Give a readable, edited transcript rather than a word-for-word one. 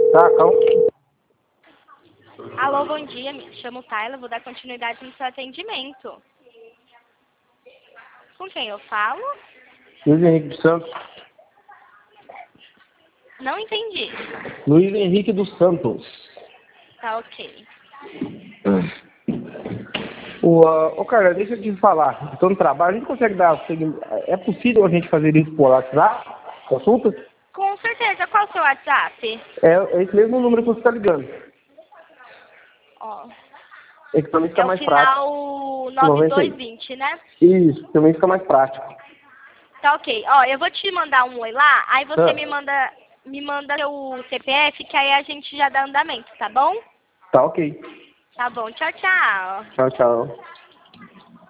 Tá, calma. Alô, bom dia. Me chamo Tayla, vou dar continuidade no seu atendimento. Com quem eu falo? Luiz Henrique dos Santos. Não entendi. Luiz Henrique dos Santos. Tá ok. Ô, cara, deixa eu te falar. Estou no trabalho, a gente consegue dar seguimento. É possível a gente fazer isso por WhatsApp? Consulta? Com certeza. Qual o seu WhatsApp? É esse mesmo número que você está ligando. Ó, É que também fica é o mais prático. final 9220, né? Isso, também fica mais prático. Tá ok. Ó, eu vou te mandar um oi lá, aí você Tá. me manda seu CPF, que aí a gente já dá andamento, tá bom? Tá ok. Tá bom. Tchau, tchau. Tchau, tchau.